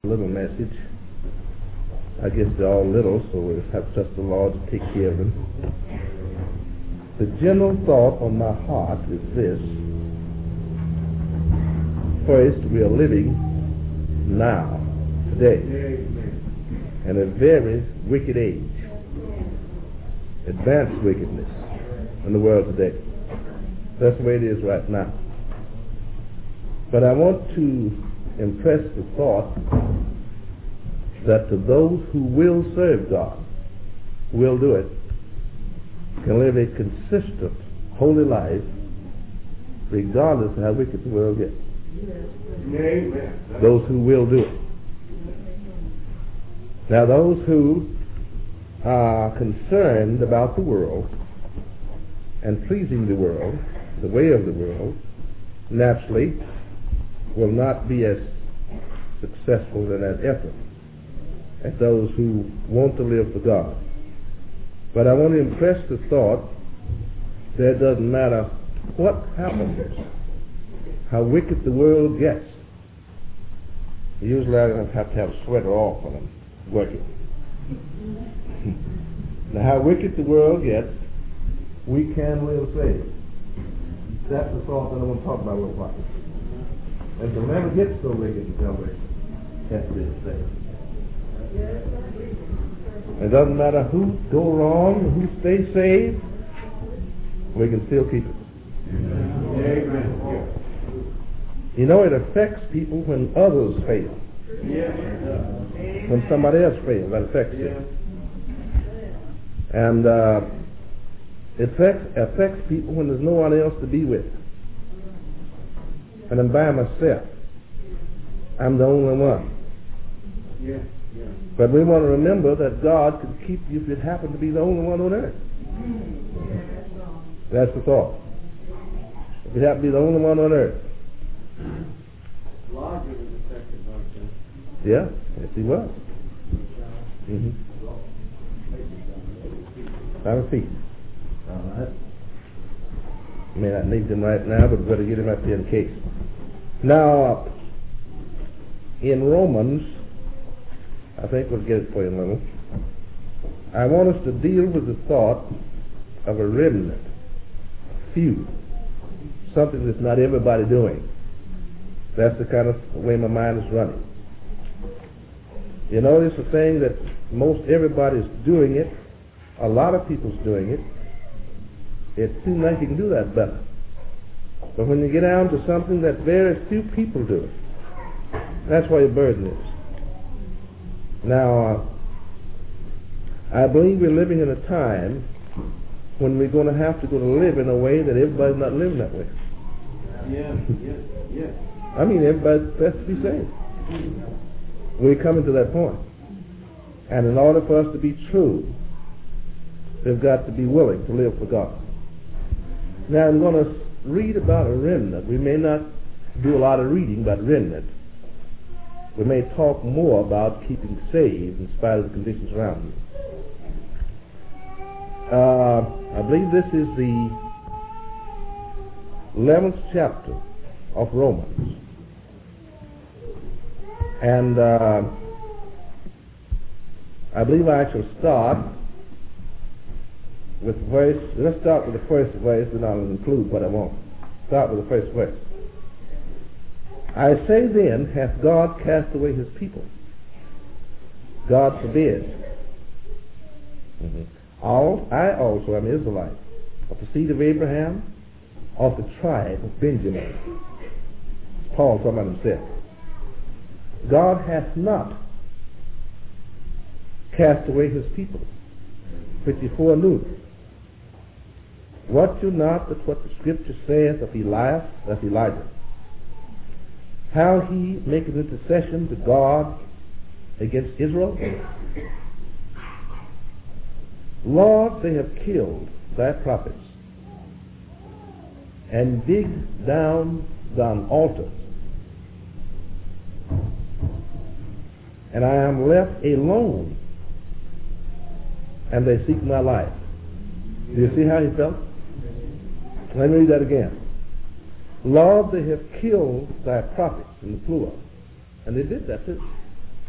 little message. I guess they're all little, so we'll have to trust the Lord to take care of them. The general thought on my heart is this. First, we are living now, today, in a very wicked age. Advanced wickedness in the world today. That's the way it is right now. But I want to impress the thought that to those who will serve God, who will do it, can live a consistent, holy life, regardless of how wicked the world gets. Amen. Those who will do it. Now, those who are concerned about the world and pleasing the world, the way of the world, naturally will not be as successful in that effort as those who want to live for God. But I want to impress the thought that it doesn't matter what happens, how wicked the world gets. Usually I have to have a sweater off when I'm working. Now, how wicked the world gets, we can live saved. That's the thought that I want to talk about a little while. And to never get so wicked until we have to live saved. It doesn't matter who go wrong, who stay saved, we can still keep it. Amen. You know, it affects people when others fail. When somebody else fails, that affects them. And it affects people when there's no one else to be with. And I'm by myself. I'm the only one. But we want to remember that God could keep you if you happen to be the only one on earth. That's the thought. If you happen to be the only one on earth. Elijah was affected by that. Yeah, yes he was. Have a seat. All right. May not need them right now, but we've got to get him up here in case. Now, in Romans, I think we'll get it for you in a little. I want us to deal with the thought of a remnant, a few, something that's not everybody doing. That's the kind of way my mind is running. You notice the thing that most everybody's doing it, a lot of people's doing it. It seems like you can do that better. But when you get down to something that very few people do it, that's where your burden is. Now, I believe we're living in a time when we're going to have to go to live in a way that everybody's not living that way. Yeah. I mean, everybody's best to be saved. We're coming to that point. And in order for us to be true, they've got to be willing to live for God. Now, I'm going to read about a remnant. We may not do a lot of reading about remnant. We may talk more about keeping saved in spite of the conditions around you. I believe this is the 11th chapter of Romans. And I believe I shall start with verse. Let's start with the first verse, then I'll include what I want. Start with the first verse. I say then, hath God cast away his people? God forbid. I also am Israelite, of the seed of Abraham, of the tribe of Benjamin. Paul talking about himself. God hath not cast away his people, which he foreknew. What you not that what the scripture saith of Elijah, how he maketh intercession to God against Israel? Lord, they have killed thy prophets and digged down thine altars, and I am left alone, and they seek my life. Do you see how he felt? Let me read that again. Lord, they have killed thy prophets, in the plural. And they did that too.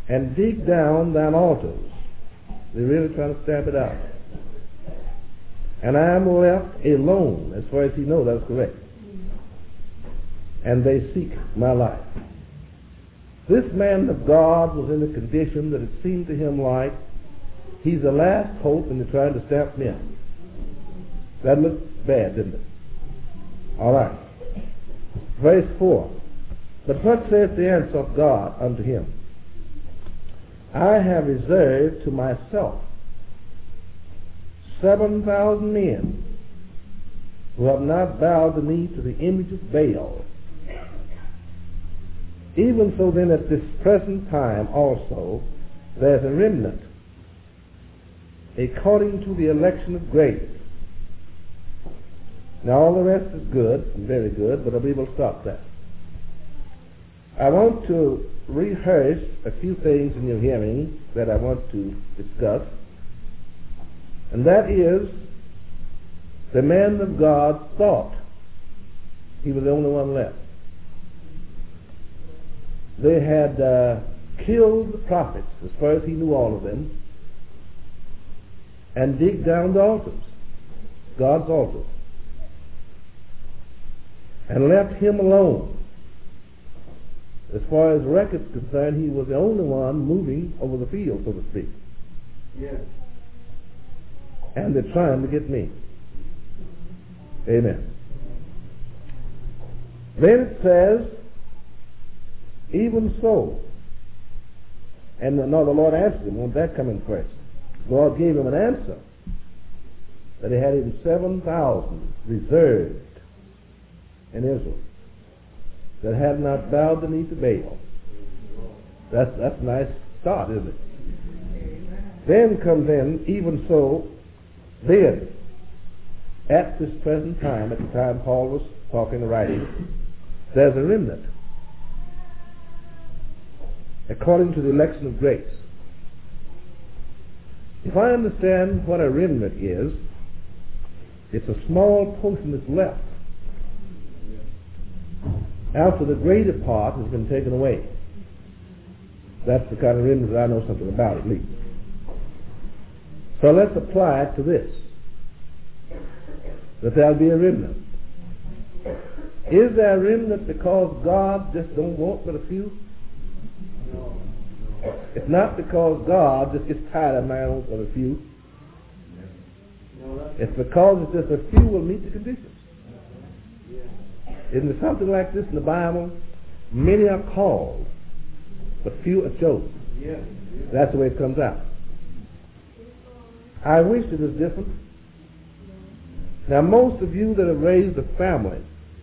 and dig down thine altars. They're really trying to stamp it out. And I am left alone, as far as he knows that's correct. And they seek my life. This man of God was in a condition that it seemed to him like he's the last hope and they're trying to stamp me out. That looked bad, didn't it? All right. Verse 4. But what saith the answer of God unto him? I have reserved to myself 7,000 men who have not bowed the knee to the image of Baal. Even so then at this present time also there's a remnant according to the election of grace. Now all the rest is good, very good, but we will stop there. I want to rehearse a few things in your hearing that I want to discuss, and that is the man of God thought he was the only one left. They had killed the prophets, as far as he knew all of them, and digged down the altars, God's altars, and left him alone. As far as record's concerned, he was the only one moving over the field, so to speak. Yes. And they're trying to get me. Amen. Then it says, even so. And no, the Lord answered him. Won't that come in first? The Lord gave him an answer. That he had him 7,000 reserved in Israel that had not bowed the knee to Baal. That's a nice start, isn't it? Then comes in, even so, then, at this present time, at the time Paul was talking and writing, there's a remnant according to the election of grace. If I understand what a remnant is, it's a small portion that's left after the greater part has been taken away. That's the kind of remnant that I know something about, at least. So let's apply it to this, that there'll be a remnant. Is there a remnant because God just don't want but a few? No. It's not because God just gets tired of my own but a few. No, It's because it's just a few will meet the conditions. Isn't there something like this in the Bible? Many are called, but few are chosen. yes. That's the way it comes out. I wish it was different. Now, most of you that have raised a family,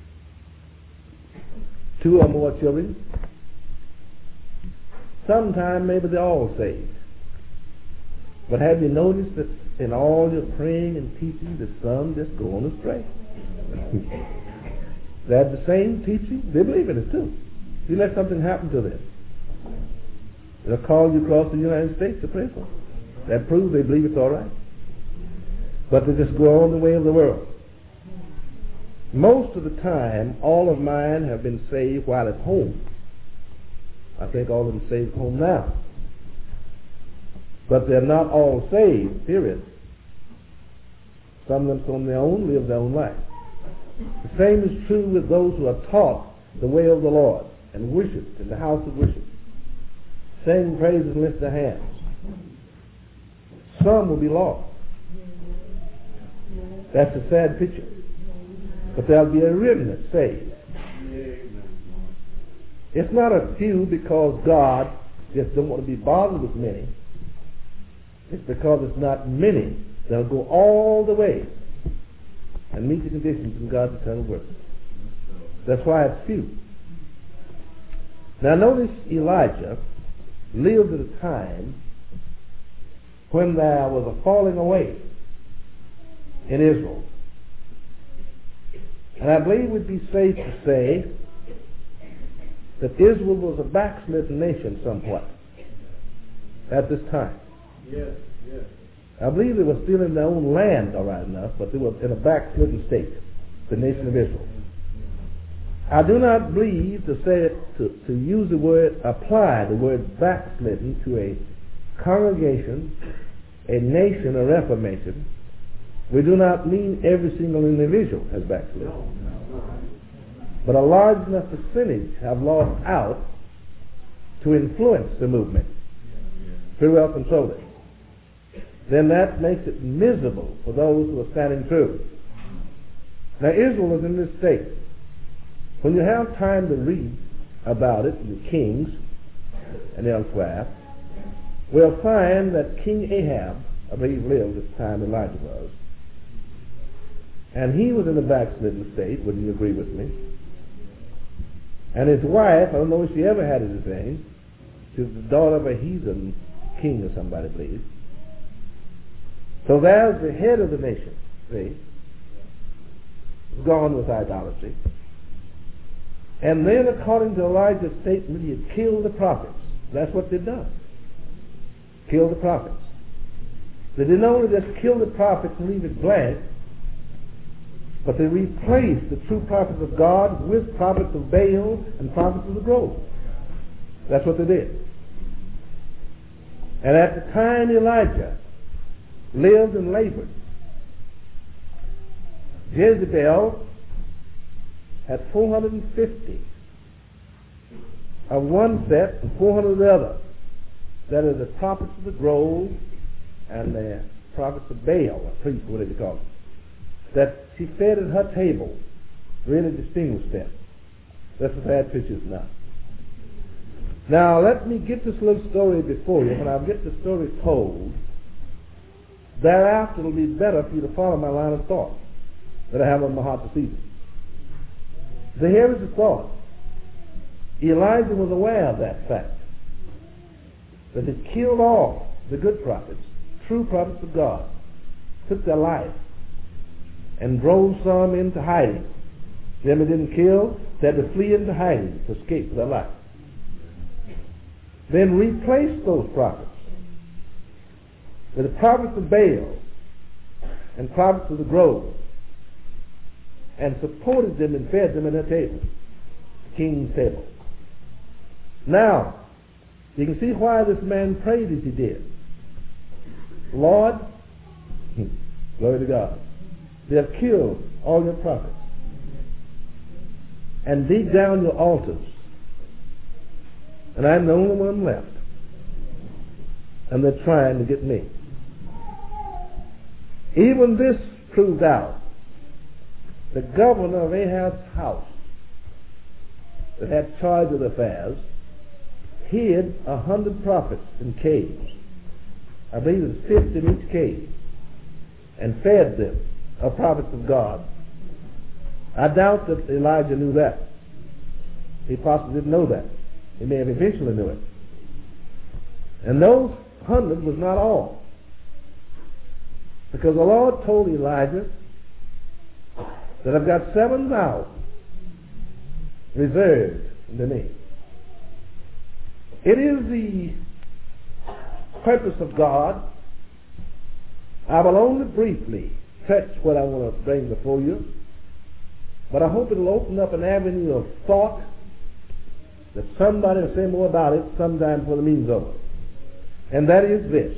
2 or more children, sometime maybe they're all saved. But have you noticed that in all your praying and teaching, that some just go on astray? They have the same teaching. They believe in it too. You let something happen to them, they'll call you across the United States to pray for them. That proves they believe it's all right. But they just go on the way of the world. Most of the time, all of mine have been saved while at home. I think all of them saved at home now. But they're not all saved, period. Some of them on their own, live their own life. The same is true with those who are taught the way of the Lord and worshiped in the house of worship. Sing praises and lift their hands. Some will be lost. That's a sad picture. But there'll be a remnant saved. It's not a few because God just don't want to be bothered with many. It's because it's not many that'll go all the way and meet the conditions in God's eternal work. That's why it's few. Now notice Elijah lived at a time when there was a falling away in Israel. And I believe it would be safe to say that Israel was a backslidden nation somewhat at this time. Yes. I believe they were still in their own land, all right enough, but they were in a backslidden state, the nation of Israel. I do not believe to use the word, apply the word backslidden to a congregation, a nation, a reformation. We do not mean every single individual has backslidden. But a large enough percentage have lost out to influence the movement. Pretty well control it. Then that makes it miserable for those who are standing true. Now Israel is in this state. When you have time to read about it, the Kings and elsewhere, we'll find that King Ahab, I believe, lived at the time Elijah was, and he was in a backslidden state. Wouldn't you agree with me? And his wife, I don't know if she ever had anything, she was the daughter of a heathen king or somebody, I believe. So there's the head of the nation, see, gone with idolatry. And then, according to Elijah's statement, he had killed the prophets. That's what they'd done. Kill the prophets. They didn't only just kill the prophets and leave it blank, but they replaced the true prophets of God with prophets of Baal and prophets of the grove. That's what they did. And at the time Elijah lived and labored, Jezebel had 450 of one set and 400 of the other. That is the prophets of the grove and the prophets of Baal, or priests, whatever you call them, that she fed at her table, really distinguished them. That's what bad pictures now. Now let me get this little story before you. When I get the story told, thereafter it'll be better for you to follow my line of thought that I have on my heart this evening. So here is the thought. Elijah was aware of that fact, that he killed all the good prophets, true prophets of God, took their life, and drove some into hiding. Them he didn't kill, they had to flee into hiding to escape their life. Then replaced those prophets with the prophets of Baal and prophets of the grove, and supported them and fed them at their table, the king's table. Now, you can see why this man prayed as he did. Lord, glory to God, they have killed all your prophets and dig down your altars, and I'm the only one left, and they're trying to get me. Even this proved out. The governor of Ahab's house that had charge of the affairs hid 100 prophets in caves. I believe it was 50 in each cave, and fed them of prophets of God. I doubt that Elijah knew that. He possibly didn't know that. He may have eventually knew it. And those 100 was not all, because the Lord told Elijah that I've got 7,000 reserved unto me. It is the purpose of God. I will only briefly touch what I want to bring before you, but I hope it will open up an avenue of thought that somebody will say more about it sometime before the meeting's over. And that is this.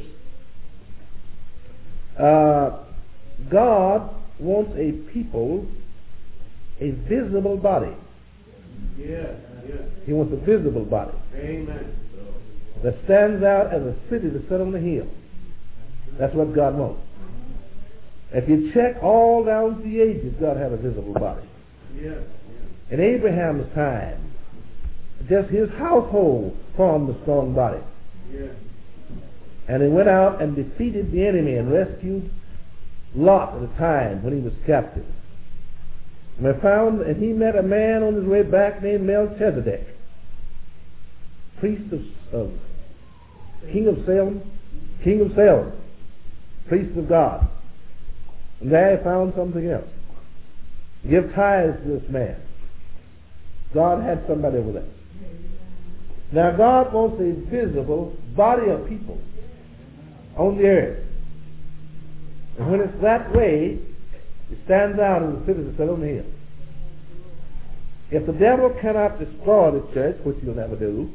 God wants a people, a visible body. Yes, yes. He wants a visible body. Amen. That stands out as a city that's set on the hill. That's what God wants. If you check all down the ages, God had a visible body. Yes, yes. In Abraham's time, just his household formed a strong body. Yes. And he went out and defeated the enemy and rescued Lot at the time when he was captive. And he met a man on his way back named Melchizedek, priest of King of Salem, priest of God. And there he found something else. Give tithes to this man. God had somebody over there. Now God wants a visible body of people on the earth. And when it's that way, it stands out in the city that's set on the hill. if the devil cannot destroy the church, which he'll never do,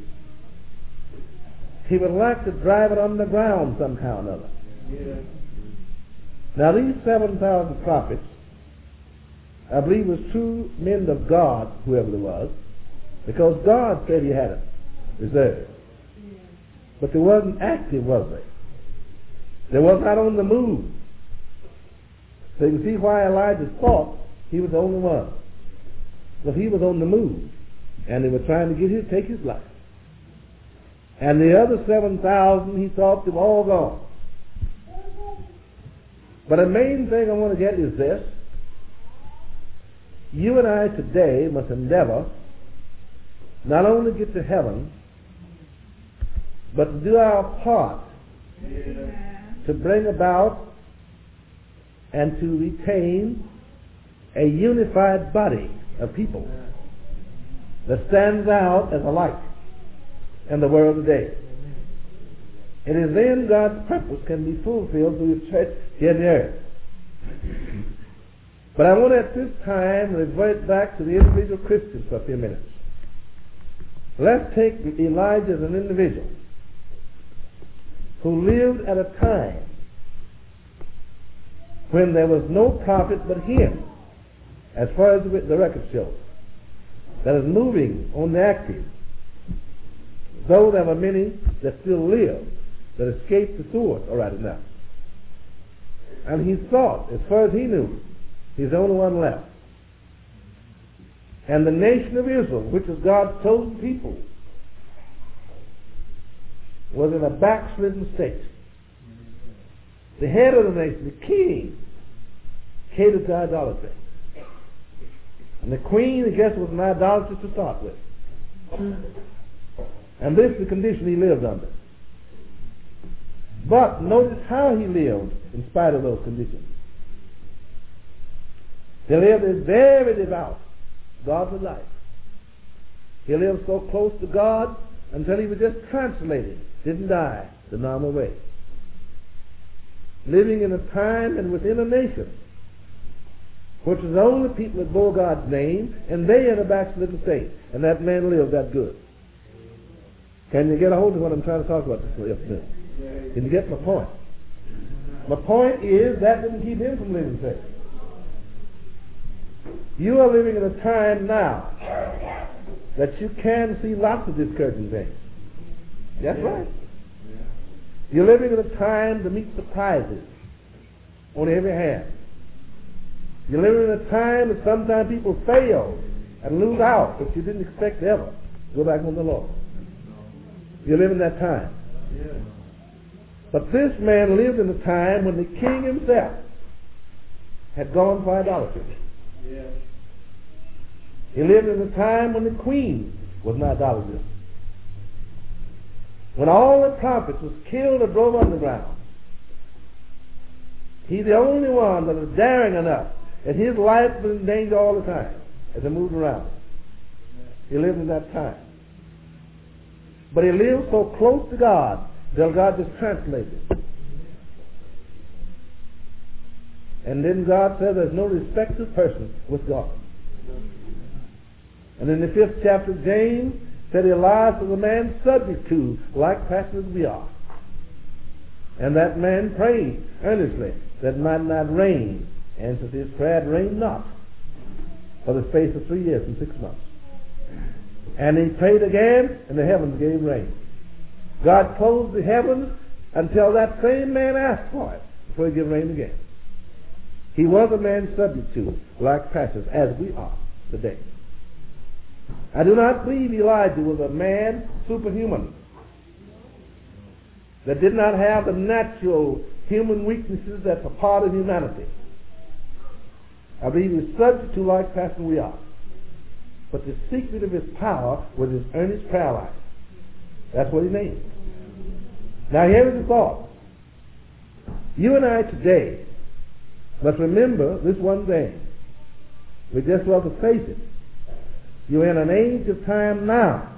he would like to drive it underground somehow or another. Yes. Now these 7,000 prophets, I believe, was true men of God, whoever it was, because God said he had it reserved. But they wasn't active, was they? They was not on the move. So you can see why Elijah thought he was the only one. But he was on the move, and they were trying to take his life. And the other 7,000, he thought they were all gone. But the main thing I want to get is this. You and I today must endeavor not only get to heaven, but to do our part to bring about and to retain a unified body of people that stands out as a light in the world today. It is then God's purpose can be fulfilled through His church here on the earth. But I want at this time revert back to the individual Christians for a few minutes. Let's take Elijah as an individual who lived at a time when there was no prophet but him, as far as the record shows, that is moving on the active. Though there were many that still live, that escaped the sword right now. And he thought, as far as he knew, he's the only one left. And the nation of Israel, which is God's chosen people, was in a backslidden state. The head of the nation, the king, catered to idolatry. And the queen, I guess, was an idolatress to start with. And this is the condition he lived under. But notice how he lived in spite of those conditions. He lived a very devout, godly life. He lived so close to God until he was just translated, didn't die the normal way. Living in a time and within a nation which is the only people that bore God's name, and they in a backslidden state, and that man lived that good. Can you get a hold of what I'm trying to talk about this afternoon? Can you get my point? My point is that didn't keep him from living safe. You are living in a time now that you can see lots of discouraging things. That's right. You're living in a time to meet surprises on every hand. You're living in a time that sometimes people fail and lose out, but you didn't expect to ever go back on the Lord. You live in that time. But this man lived in a time when the king himself had gone for idolatry. He lived in a time when the queen was an idolatress. When all the prophets was killed or drove underground. He's the only one that was daring enough, and his life was in danger all the time as he moved around. He lived in that time. But he lived so close to God till God just translated. And then God said there's no respect of person with God. And in the 5th chapter of James said Elias was a man subject to, like pastors we are. And that man prayed earnestly that it might not rain. And to his prayer, it rained not for the space of 3 years and 6 months. And he prayed again, and the heavens gave rain. God closed the heavens until that same man asked for it before he gave rain again. He was a man subject to, like pastors, as we are today. I do not believe Elijah was a man superhuman that did not have the natural human weaknesses that's a part of humanity. I believe he was subject to, like pastors we are. But the secret of his power was his earnest prayer life. That's what he named. Now here is the thought. You and I today must remember this one thing. We just want to face it. You're in an age of time now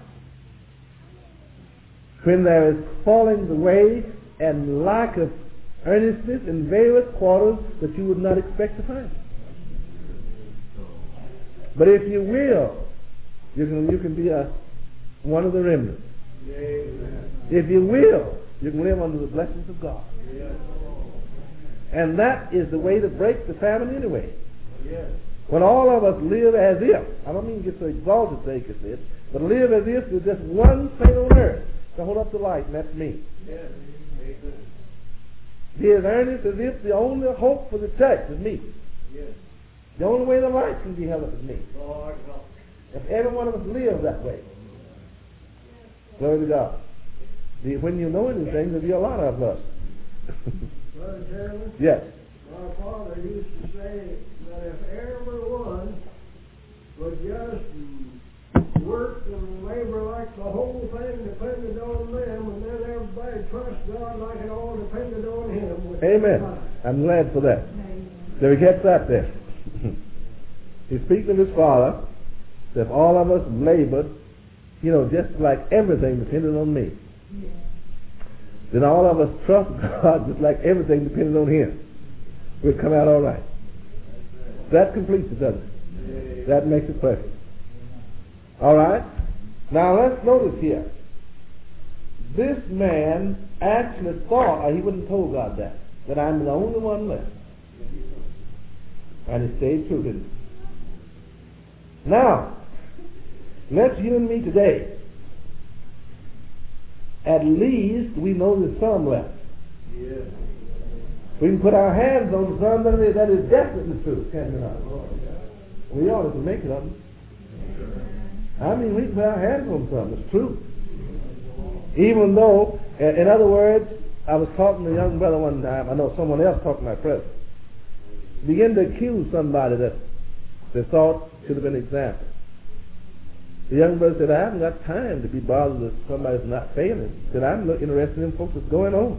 when there is falling away and lack of earnestness in various quarters that you would not expect to find. But if you will You can be one of the remnants. Amen. If you will, you can live under the blessings of God. Yes. And that is the way to break the famine anyway. Yes. When all of us live as if, I don't mean get so exalted they can say it, but live as if there's just one saint on earth to hold up the light, and that's me. Yes. Amen. Be as earnest as if the only hope for the church is me. Yes. The only way the light can be held up is me. Lord help. If every one of us lives that way, glory to God. When you know anything, there'll be a lot of us. Brother Chairman, Yes. my father used to say that if everyone would just work and labor like the whole thing depended on them, and then everybody trust God like it all depended on Him. with Amen. God. I'm glad for that. So he gets that there. He's speaking of his father. If all of us labored, just like everything depended on me, then all of us trust God just like everything depended on Him. We'll come out all right. That completes it, doesn't it? That makes it perfect. All right? Now let's notice here. This man actually thought, or he wouldn't have told God that I'm the only one left. And he stayed true, didn't he? Now, let's you and me today. At least we know there's some left. Yes. We can put our hands on some that is definitely true, can we not? We ought to make it of them. I mean, we can put our hands on something that's true. Even though, in other words, I was talking to a young brother one time, I know someone else talked to my president, began to accuse somebody that they thought should have been examined. The young brother said, I haven't got time to be bothered with somebody that's not failing. He said, I'm interested in folks that's going on.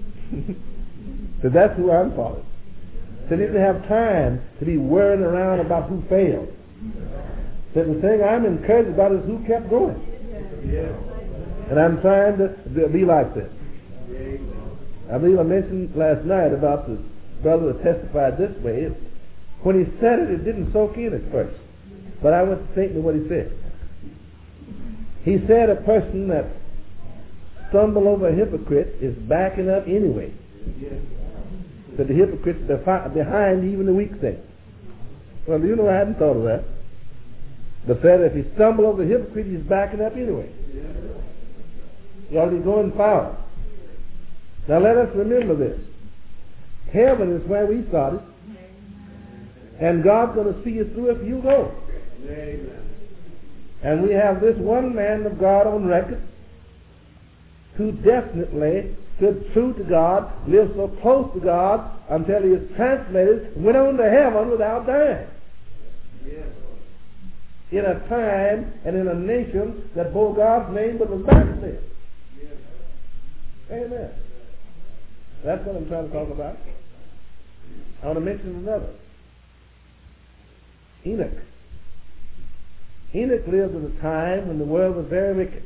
So that's who I'm following. So they didn't have time to be worrying around about who failed. So the thing I'm encouraged about is who kept going. Yes. And I'm trying to be like this. Amen. I believe I mentioned last night about the brother that testified this way. When he said it, it didn't soak in at first. But I went to thinking of what he said. He said a person that stumbled over a hypocrite is backing up anyway. Yes. So the hypocrite's behind even the weak thing. Well, I hadn't thought of that. But said if he stumbled over a hypocrite, he's backing up anyway. Yes. He ought to be going forward. Now let us remember this. Heaven is where we started. And God's going to see you through if you go. Amen. And we have this one man of God on record who definitely stood true to God, lived so close to God until he was translated, went on to heaven without dying. Yes. In a time and in a nation that bore God's name but was backslid. Yes. Amen. That's what I'm trying to talk about. I want to mention another. Enoch. Enoch lived at a time when the world was very wicked.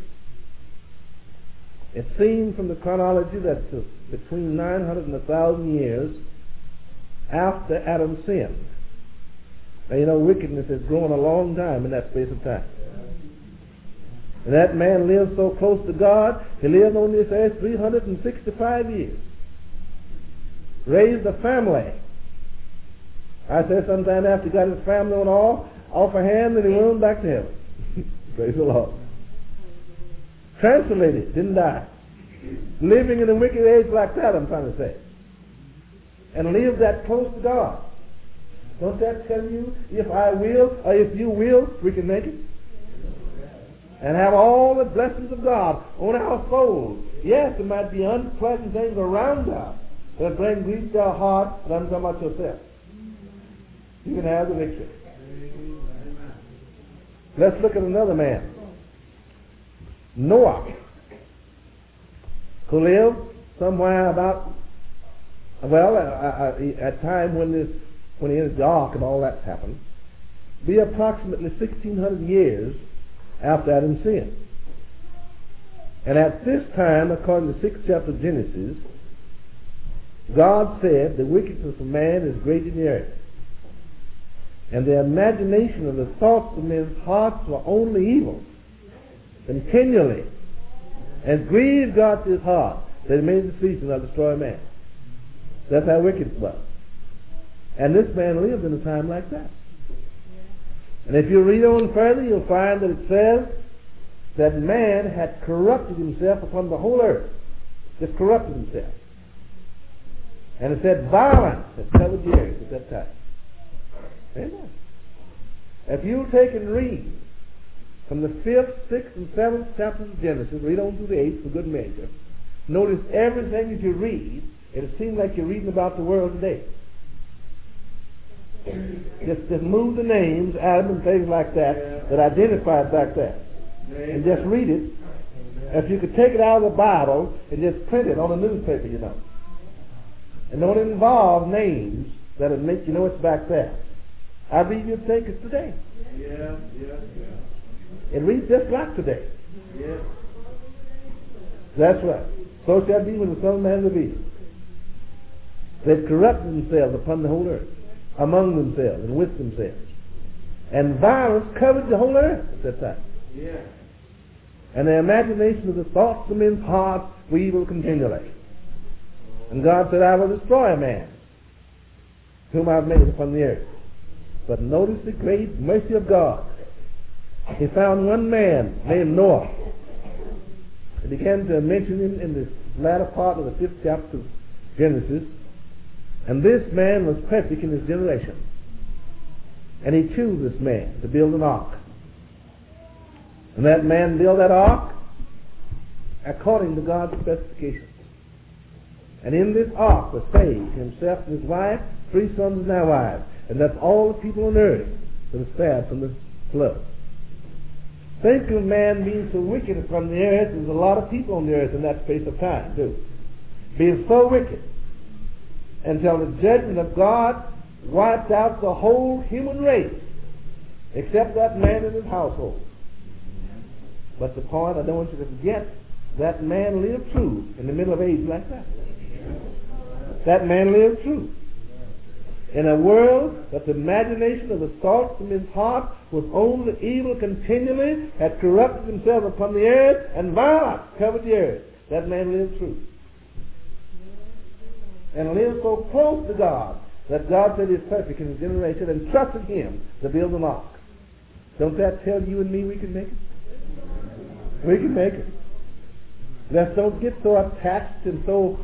It seems from the chronology that between 900 and 1,000 years after Adam sinned. Now, wickedness has grown a long time in that space of time. And that man lived so close to God, he lived on this earth 365 years. Raised a family. I said sometime after he got his family on off a hand, then he went on back to heaven. Praise the Lord. Translated, didn't die. Living in a wicked age like that, I'm trying to say. And live that close to God. Don't that tell you, if I will, or if you will, we can make it? And have all the blessings of God on our souls. Yes, there might be unpleasant things around us that bring grief to our heart, but I'm talking about yourself. You can have the victory. Let's look at another man. Noah, who lived somewhere about, at time when he entered the ark and all that happened, be approximately 1,600 years after Adam sinned. And at this time, according to the 6th chapter of Genesis, God said the wickedness of man is great in the earth, And the imagination of the thoughts of men's hearts were only evil, continually. And grieved God to his heart that he made the decision to destroy man. That's how wicked it was. And this man lived in a time like that. And if you read on further, you'll find that it says that man had corrupted himself upon the whole earth. Just corrupted himself. And it said violence had covered the earth at that time. Amen. If you take and read from the 5th, 6th, and 7th chapters of Genesis, read on through the 8th for good measure, notice everything that you read, it'll seem like you're reading about the world today. Just move the names, Adam and things like that, that identified back then. And just read it. If you could take it out of the Bible and just print it on a newspaper, you know. And don't involve names that would make you know it's back there. I believe you'd think it's today. Yeah. It reads just like today. Yeah. That's right. So shall it be when the Son of Man revealed. They've corrupted themselves upon the whole earth, among themselves and with themselves. And violence covered the whole earth at that time. Yeah. And the imagination of the thoughts of men's hearts were evil continually. And God said, I will destroy man, whom I have made upon the earth. But notice the great mercy of God. He found one man named Noah. He began to mention him in this latter part of the 5th chapter of Genesis. And this man was perfect in his generation. And he chose this man to build an ark. And that man built that ark according to God's specifications. And in this ark was saved himself and his wife, 3 sons and their wives. And that's all the people on earth that were spared from the flood. Think of man being so wicked upon the earth. There's a lot of people on the earth in that space of time, too. Being so wicked until the judgment of God wiped out the whole human race except that man and his household. But the point, I don't want you to forget, that man lived true in the middle of age like that. That man lived true. In a world that the imagination of the thoughts of his heart was only evil continually, had corrupted himself upon the earth, and violence covered the earth. That man lived true. And lived so close to God that God said he's perfect in his generation and trusted him to build an ark. Don't that tell you and me we can make it? We can make it. Let's don't get so attached and so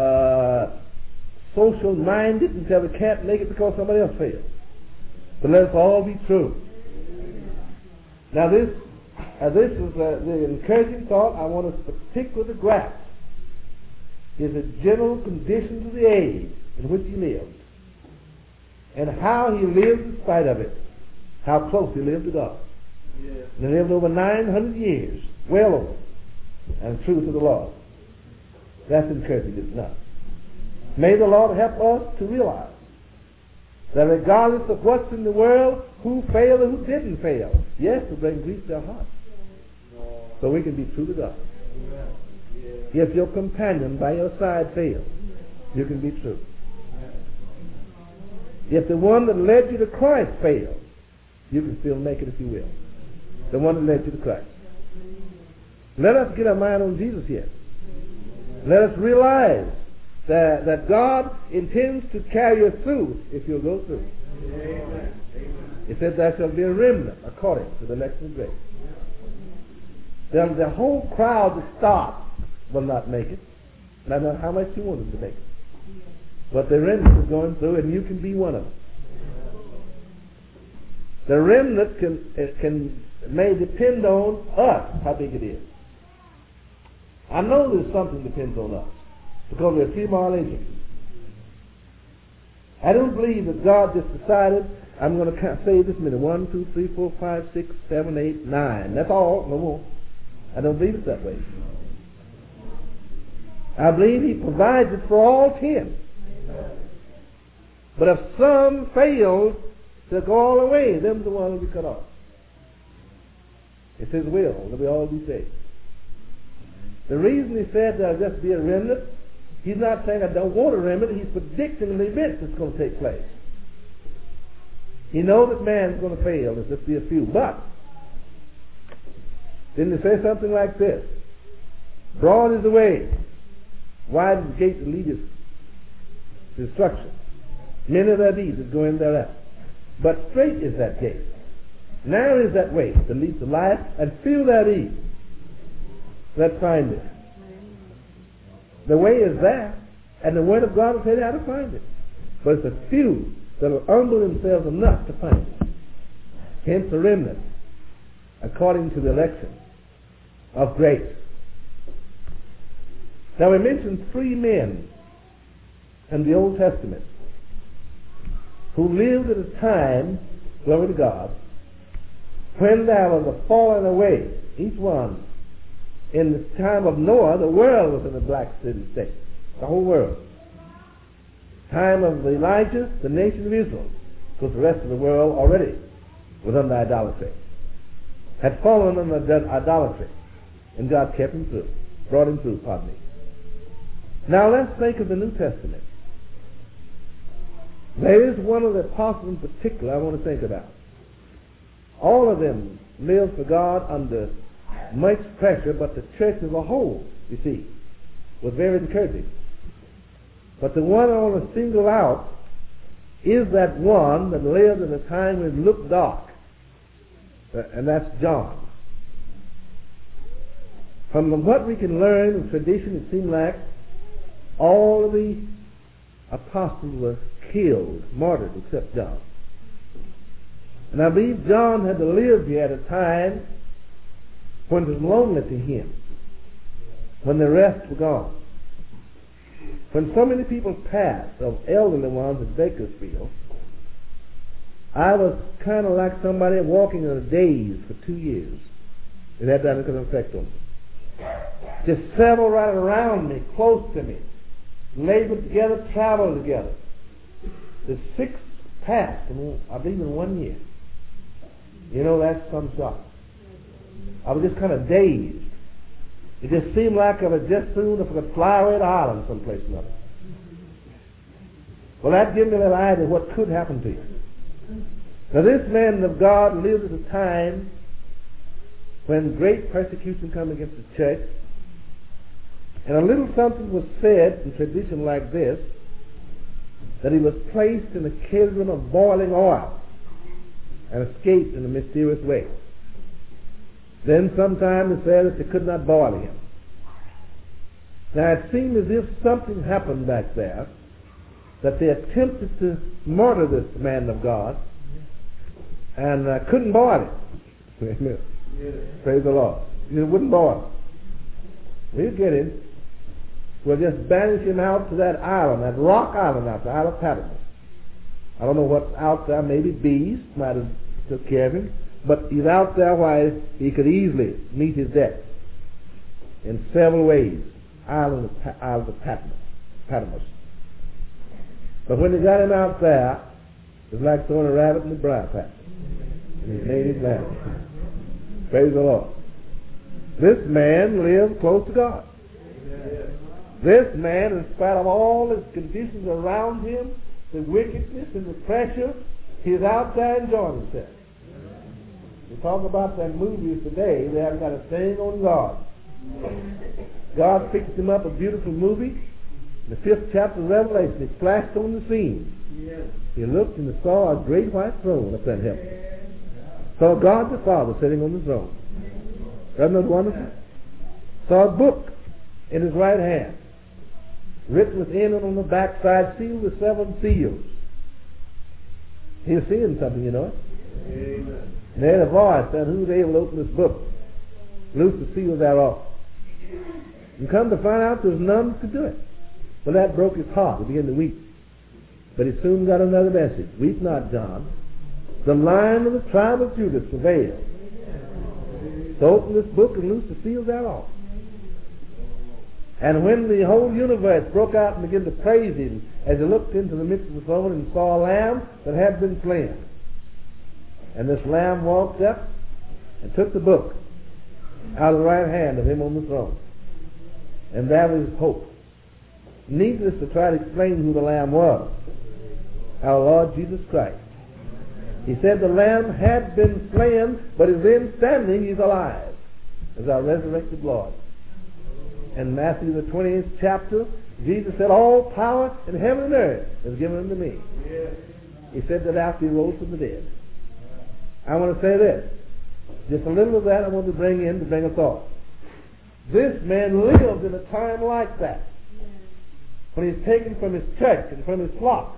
social minded until we can't make it because somebody else failed. But let us all be true. Now this is the encouraging thought I want us to particularly grasp. Is the general conditions of the age in which he lived, and how he lived in spite of it, how close he lived to God. Yeah. And he lived over 900 years, well over, and true to the Lord. That's encouraging, isn't it? May the Lord help us to realize that regardless of what's in the world, who failed and who didn't fail, yes, to bring grief to our hearts, so we can be true to God. If your companion by your side fails, you can be true. If the one that led you to Christ fails, you can still make it if you will. The one that led you to Christ. Let us get our mind on Jesus here. Let us realize that God intends to carry us through if you'll go through. Amen. It says there shall be a remnant according to the election of grace. The whole crowd that stopped will not make it. And I don't know how much you want them to make it. But the remnant is going through, and you can be one of them. The remnant may depend on us, how big it is. I know there's something that depends on us, because we're free moral agents. I don't believe that God just decided, I'm going to say this minute, 1, 2, 3, 4, 5, 6, 7, 8, 9. That's all, no more. I don't believe it's that way. I believe he provides it for all 10. But if some fail to go all the way, them's the one who will be cut off. It's his will that we all be saved. The reason he said there'll just be a remnant, he's not saying I don't want a remnant, he's predicting an event that's going to take place. He knows that man's going to fail. There's just be a few. But didn't he say something like this? Broad is the way, wide is the gate that leadeth to destruction. Many there be that go in thereat. But straight is that gate. Narrow is that way that leads to life, and few there be that find it. The way is there, and the Word of God will tell you how to find it. But it's a few that will humble themselves enough to find it. Hence the remnant, according to the election of grace. Now we mentioned 3 men in the Old Testament who lived at a time, glory to God, when there was a falling away, each one. In the time of Noah, the world was in a black city state, the whole world. Time of Elijah, the nation of Israel, because the rest of the world already was under idolatry, had fallen under idolatry, and God kept him through, brought him through, pardon me. Now let's think of the New Testament. There is one of the apostles in particular I want to think about. All of them lived for God under much pressure, but the church as a whole, you see, was very encouraging. But the one I want to single out is that one that lived in a time when it looked dark, and that's John. From what we can learn in tradition, it seemed like all of the apostles were killed, martyred, except John. And I believe John had to live here at a time when it was lonely to him, when the rest were gone. When so many people passed, of elderly ones at Bakersfield, I was kind of like somebody walking in a daze for 2 years. It had that kind of effect on me. Just several right around me, close to me, labored together, traveled together. The 6 passed, I believe, in 1 year. You know, that's some shock. I was just kind of dazed. It just seemed like I was just soon if I could fly away to Ireland someplace or another. Well, that gives me a little idea of what could happen to you. Now, this man of God lived at a time when great persecution came against the church, and a little something was said in tradition like this, that he was placed in a cauldron of boiling oil and escaped in a mysterious way. Then sometime it said that they could not boil him. Now it seemed as if something happened back there, that they attempted to murder this man of God and couldn't boil him. Amen. Yes. Praise the Lord. It wouldn't boil. We'll get him. We'll just banish him out to that island, that rock island out the Isle of Patmos. I don't know what's out there. Maybe bees might have took care of him. But he's out there where he could easily meet his death in several ways. Isle of Patmos. But when they got him out there, it was like throwing a rabbit in the briar patch in his native land. Praise the Lord. This man lived close to God. This man, in spite of all his conditions around him, the wickedness and the pressure, he's out there enjoying himself. We talk about them movies today, they haven't got a thing on God. God picked him up a beautiful movie. In the 5th chapter of Revelation, he flashed on the scene. He looked and saw a great white throne up there in heaven. Saw God the Father sitting on the throne. Isn't that wonderful? Saw a book in his right hand, written within and on the backside, sealed with 7 seals. He was seeing something, you know. Amen. And they had a voice said, "Who's able to open this book? Loose the seals thereof." And come to find out there's none could do it. Well, that broke his heart. He began to weep. But he soon got another message. "Weep not, John. The Lion of the tribe of Judah prevailed to open this book and loose the seals thereof." And when the whole universe broke out and began to praise him as he looked into the midst of the throne and saw a lamb that had been slain. And this lamb walked up and took the book out of the right hand of him on the throne. And that was hope. Needless to try to explain who the lamb was. Our Lord Jesus Christ. He said the Lamb had been slain, but is then standing, he's alive, as our resurrected Lord. In Matthew the 20th chapter, Jesus said, all power in heaven and earth is given unto me. Yes. He said that after he rose from the dead. I want to say this. Just a little of that I want to bring in to bring a thought. This man lived in a time like that, when he's taken from his church and from his flock,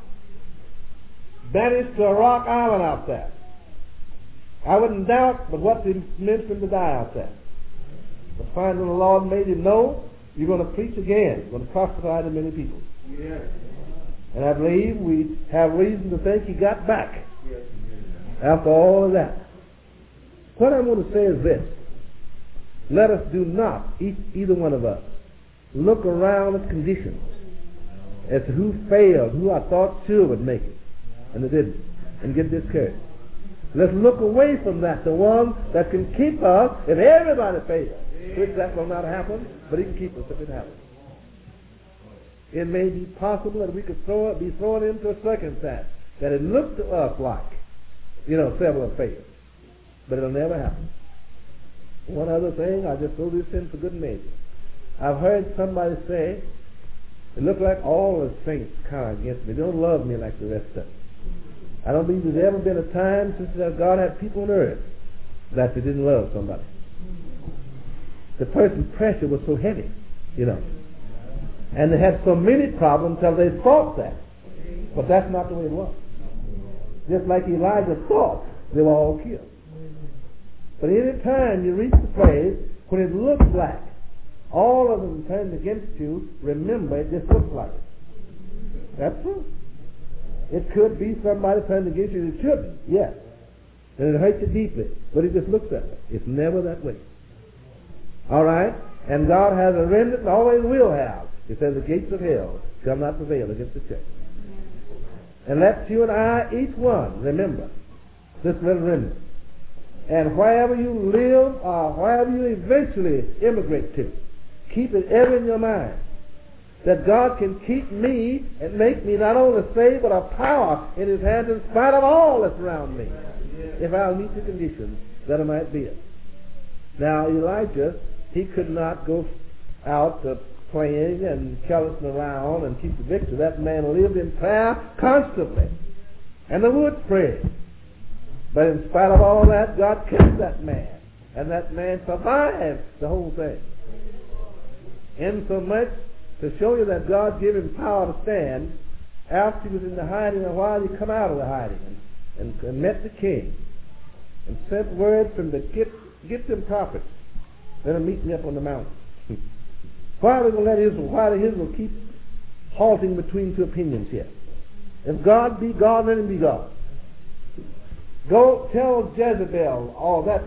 banished to a rock island out there. I wouldn't doubt but what it meant for him to die out there. But finally the Lord made him know, you're going to preach again. You're going to prophesy to many people. Yes. And I believe we have reason to think he got back Yes. after all of that. What I want to say is this. Let us do not, either one of us, look around at conditions as to who failed, who I thought sure would make it, and they didn't, and get discouraged. Let's look away from that, the one that can keep us if everybody fails, which that will not happen, but he can keep us if it happens. It may be possible that we could be thrown into a circumstance that it looked to us like, several have failed, but it'll never happen. One other thing, I just throw this in for good measure. I've heard somebody say, it looked like all the saints kind of against me. They don't love me like the rest of them. I don't believe there's ever been a time since God had people on earth that they didn't love somebody. The person's pressure was so heavy, And they had so many problems till they thought that. But that's not the way it was. Just like Elijah thought they were all killed. But any time you reach the place when it looks like all of them turned against you, remember it just looks like it. That's true. It could be somebody turned against you that shouldn't, yes. And it hurts you deeply, but it just looks that way. It's never that way. All right? And God has a remnant and always will have. He says the gates of hell shall not prevail against the church. And let you and I, each one, remember this little remnant. And wherever you live or wherever you eventually immigrate to, keep it ever in your mind that God can keep me and make me not only saved but a power in his hands in spite of all that's around me, if I'll meet the conditions that I might be in. Now Elijah, he could not go out playing and carousing around and keep the victory. That man lived in prayer constantly, and the wood spread. But in spite of all that, God kept that man, and that man survived the whole thing. Insomuch to show you that God gave him power to stand, after he was in the hiding a while, he come out of the hiding and met the king and sent word from the get them prophets. Let them meet me up on the mountain. Why are we going to let Israel? Why does Israel keep halting between two opinions here? If God be God, let him be God. Go tell Jezebel all that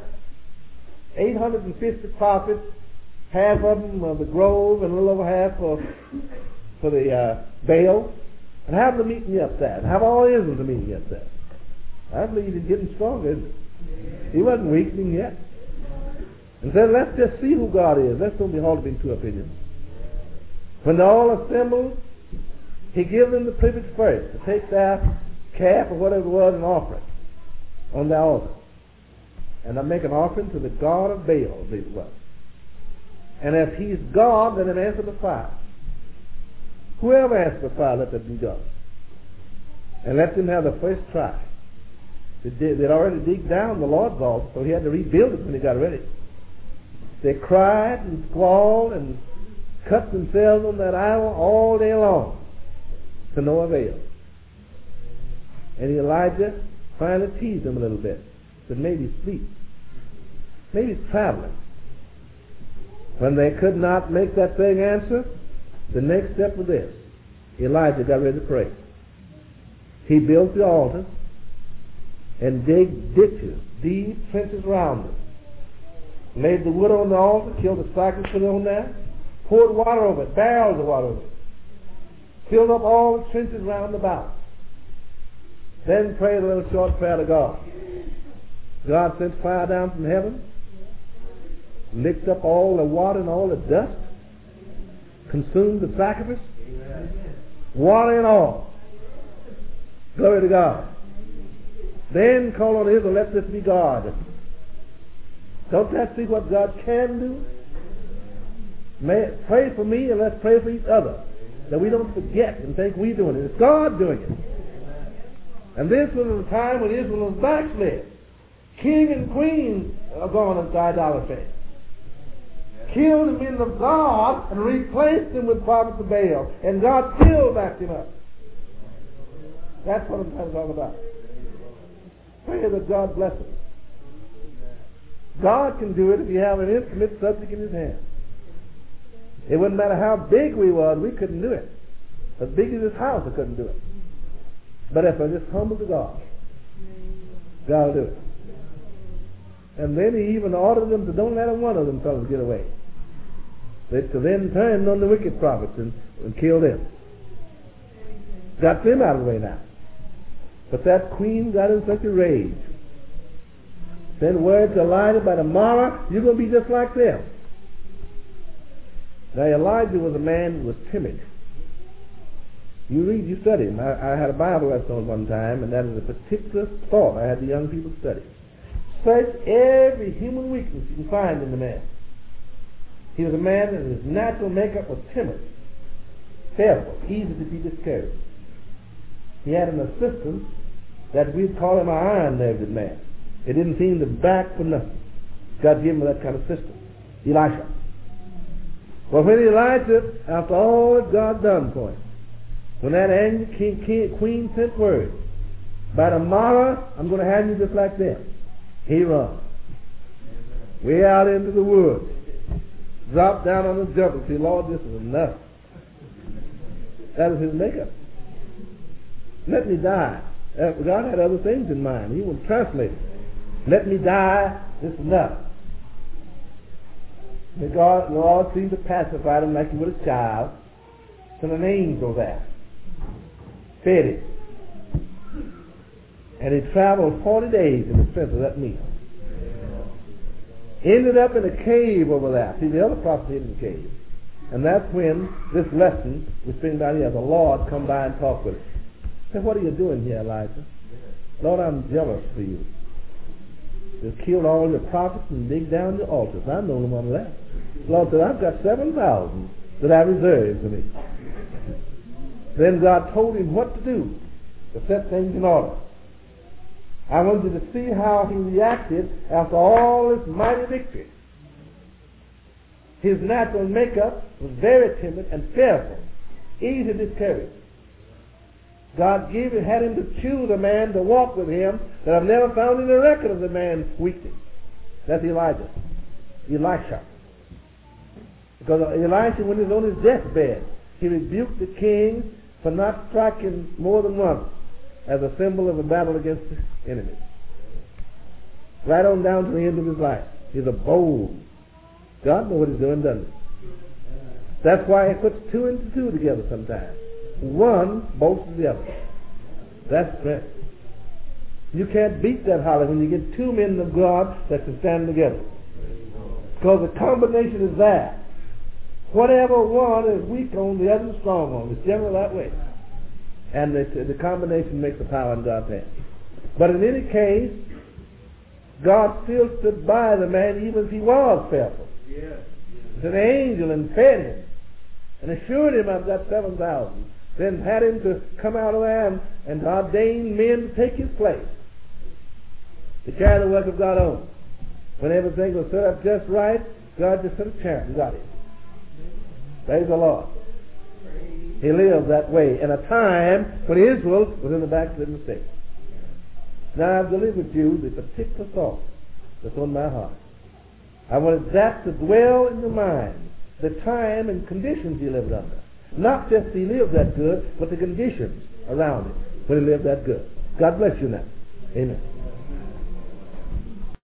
850 prophets, half of them of the grove and a little over half for the Baal, and have them meet me up there, and have all Israel to meet me up there. I believe he's getting stronger, isn't he? He wasn't weakening yet. And said, let's just see who God is. Let's don't be halted between two opinions. When they're all assembled, he gives them the privilege first to take their calf or whatever it was and offer it on the altar. And I make an offering to the god of Baal, I believe it was. And if he's God, then answer the fire. Whoever asks for fire, let that be God. And let them have the first try. They'd already digged down the Lord's altar, so he had to rebuild it when he got ready. They cried and squalled and cut themselves on that idol all day long to no avail. And Elijah finally teased them a little bit. Said maybe he's asleep. Maybe he's traveling. When they could not make that thing answer, the next step was this. Elijah got ready to pray. He built the altar and digged ditches, deep trenches around it. Laid the wood on the altar, killed the sacrifice on there, poured water over it, barrels of water over it. Filled up all the trenches round about. Then prayed a little short prayer to God. God sent fire down from heaven, licked up all the water and all the dust, consumed the sacrifice, water and all. Glory to God. Then call on Israel, let this be God. Don't that see what God can do? Pray for me and let's pray for each other, that we don't forget and think we're doing it. It's God doing it. And this was a time when Israel was backslid. King and queen are gone into idolatry. Killed the men of God and replaced them with prophets of Baal. And God still backed him up. That's what I'm trying to talk about. Pray that God bless him. God can do it if you have an intimate subject in his hand. It wouldn't matter how big we was, we couldn't do it. As big as this house, I couldn't do it. But if I just humble to God, God will do it. And then he even ordered them to don't let one of them fellows get away. They to then turned on the wicked prophets and killed them. Got them out of the way now. But that queen got in such a rage. Then words Elijah, by tomorrow you're going to be just like them. Now Elijah was a man who was timid. You study him. I had a Bible lesson on one time, and that is a particular thought I had the young people study. Search every human weakness you can find in the man. He was a man that his natural makeup was timid, fearful, easy to be discouraged. He had an assistant that we'd call him an iron-nerved man. It didn't seem to back for nothing. God gave him that kind of system. Elisha. Well, when Elijah, after all that God done for him, when that angry queen sent word, by tomorrow I'm going to have you just like them, he run. Way out into the woods. Dropped down on the jungle. See, Lord, this is enough. That was his makeup. Let me die. God had other things in mind. He would translate it. Let me die, this is enough. The Lord seemed to pacify him like he would a child. Sent an angel there. Fed it. And he traveled 40 days in the strength of that meal. Ended up in a cave over there. See, the other prophet hid in the cave. And that's when this lesson was being down here. The Lord come by and talk with him. Said, what are you doing here, Elijah? Lord, I'm jealous for you. They've killed all your prophets and dig down your altars. I'm the only one left. The Lord said, I've got 7,000 that I reserved for me. Then God told him what to do to set things in order. I want you to see how he reacted after all this mighty victory. His natural makeup was very timid and fearful, easy to discourage. God had him to choose a man to walk with him that I've never found any record of the man's weakness. That's Elisha. Because Elisha, when he was on his deathbed, he rebuked the king for not striking more than once as a symbol of a battle against his enemies. Right on down to the end of his life. He's a bold. God knows what he's doing, doesn't he? That's why he puts 2 and 2 together sometimes. One bolts the other. That's strength. You can't beat that holly when you get 2 men of God that can stand together. Because the combination is there. Whatever one is weak on, the other is strong on. It's generally that way. And the combination makes the power in God's hand. But in any case, God still stood by the man even if he was fearful. Yes. It's an angel and fed him and assured him I've got 7,000. Then had him to come out of there and to ordain men to take his place, to carry the work of God on. When everything was set up just right, God just sent a chariot and got him. Praise the Lord. He lived that way in a time when Israel was in the backslidden state. Now I've delivered you the particular thought that's on my heart. I wanted that to dwell in your mind, the time and conditions he lived under. Not just he lived that good, but the conditions around him when he lived that good. God bless you now. Amen.